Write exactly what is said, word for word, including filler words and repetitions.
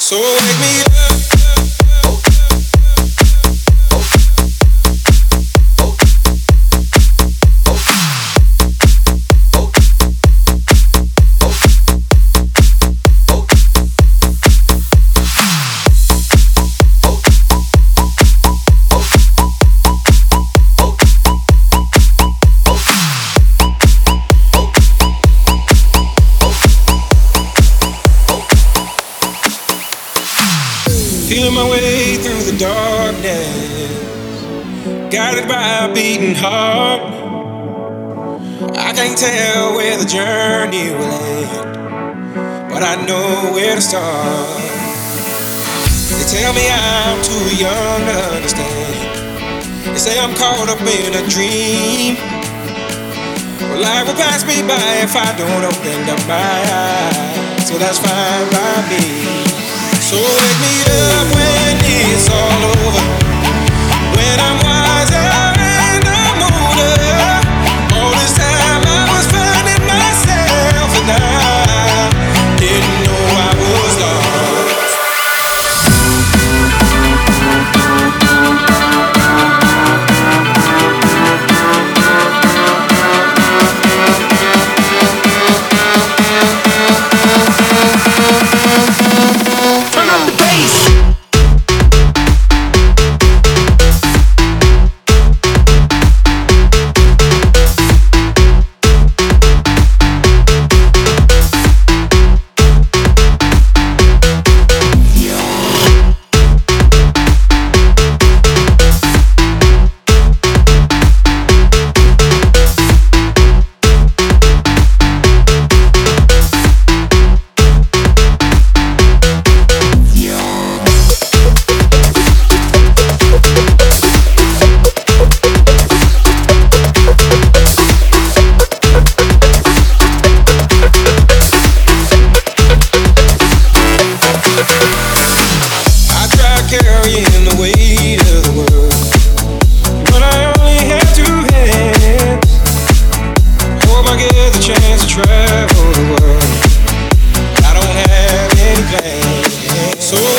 So wake me up. Feeling my way through the darkness, guided by a beating heart. I can't tell where the journey will end, but I know where to start. They tell me I'm too young to understand. They say I'm caught up in a dream. Well, life will pass me by if I don't open up my eyes, so that's fine by me. So wake me up when it's all over, when I'm wiser and I'm older. All this time I was finding myself and I didn't know I was lost. Turn up the bass. Carrying the weight of the world, but I only have two hands. Hope I get the chance to travel the world. I don't have any plans, so